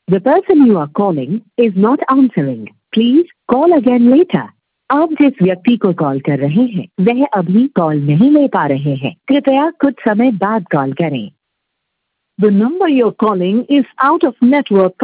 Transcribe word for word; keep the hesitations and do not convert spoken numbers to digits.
The person you are calling is not answering. Please call again later. आप जिस व्यक्ति को कॉल कर रहे हैं वह अभी कॉल नहीं ले पा रहे हैं, कृपया कुछ समय बाद कॉल करें. The number you're calling is out of network.